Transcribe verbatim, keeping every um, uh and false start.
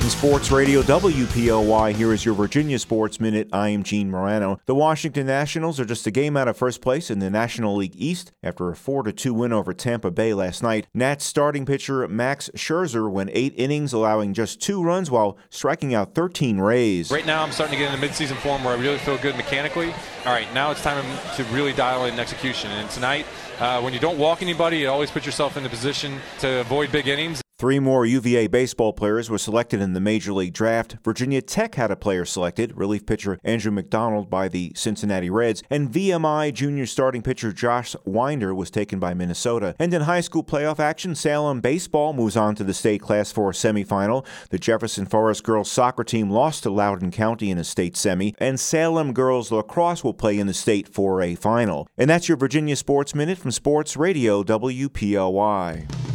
From Sports Radio W P O Y, here is your Virginia Sports Minute. I am Gene Morano. The Washington Nationals are just a game out of first place in the National League East after a four to two win over Tampa Bay last night. Nats starting pitcher Max Scherzer went eight innings, allowing just two runs while striking out thirteen Rays. Right now I'm starting to get into midseason form where I really feel good mechanically. All right, now it's time to really dial in execution. And tonight, uh, when you don't walk anybody, you always put yourself in the position to avoid big innings. Three more U V A baseball players were selected in the Major League Draft. Virginia Tech had a player selected, relief pitcher Andrew McDonald by the Cincinnati Reds, and V M I junior starting pitcher Josh Winder was taken by Minnesota. And in high school playoff action, Salem baseball moves on to the state Class four semifinal. The Jefferson Forest girls soccer team lost to Loudoun County in a state semi, and Salem girls lacrosse will play in the state four A final. And that's your Virginia Sports Minute from Sports Radio W P O Y.